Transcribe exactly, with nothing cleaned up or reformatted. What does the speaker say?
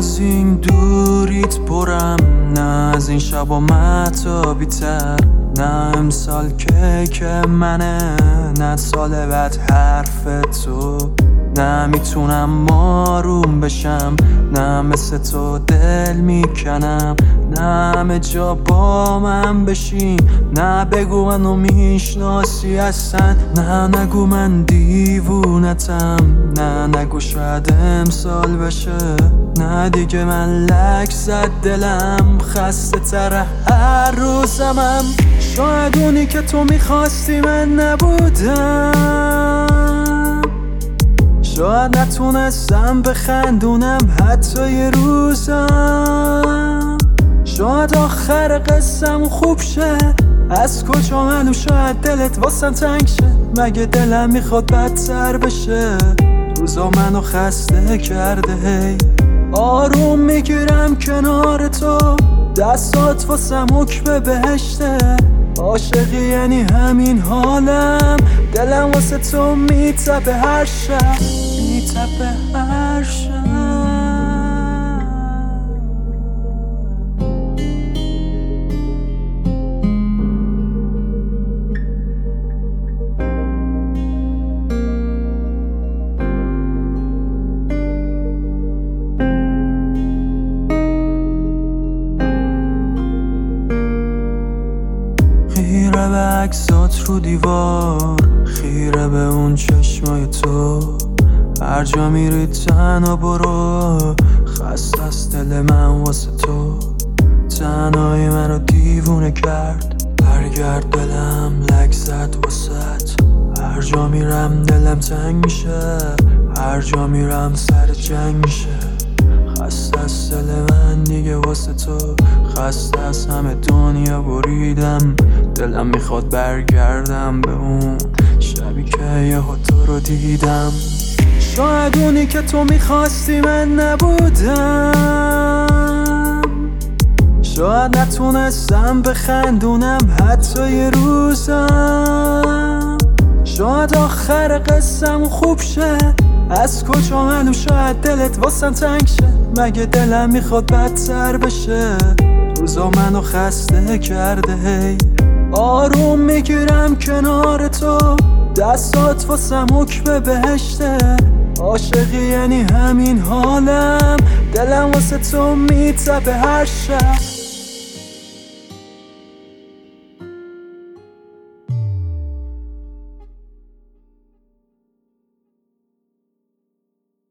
از این دوریت پرم، نه از این شبا مهتابی تر، نه امسال کیک منه، نه سال بعد حرف تو، نه میتونم آروم بشم، نه مثل تو دل میکنم، نه همه جا با من بشین، نه بگو منو میشناسی اصلا، نه نگو من دیوونتم، نه نگو شاید امسال بشه، نه دیگه من لک زد دلم، خسته تر هر روزمم، شاید اونی که تو میخواستی من نبودم، شاید نتونستم بخندونم حتی یه روزم، شاید آخر قصم خوب شه، از کجا منو شاید دلت واسم تنگ شه، مگه دلم میخواد بدتر بشه، روزا منو خسته کرده، هی آروم میگیرم کنار تو، دستات واسم حکم بهشته، عاشقی یعنی همین حالم، دلم واسه تو میتپه هر شب، میتپه هر شب. خیره به عکسات رو دیوار، خیره به اون چشمای تو، هر جا میری تنها برو، خسته از دل من واسه تو، تنهایی منو دیوونه کرد، برگرد دلم لک زد واسط، هر جا میرم دلم تنگ میشه، هر جا میرم سر جنگ میشه، خسته از دل من دیگه واسه تو، خسته از همه دنیا بریدم، دلم میخواد برگردم به اون شبی که یهو تو رو دیدم، شاید اونی که تو میخواستی من نبودم، شاید نتونستم بخندونم حتی یه روزم، شاید آخر قصم خوب شه، از کجا منو شاید دلت واسم تنگ شه، مگه دلم میخواد بدتر بشه، روزا منو خسته کرده، هی آروم میگیرم کنار تو، دستات واسم حکم بهشته، عاشقی یعنی همین حالم، دلم واسه تو میتپه هر شب.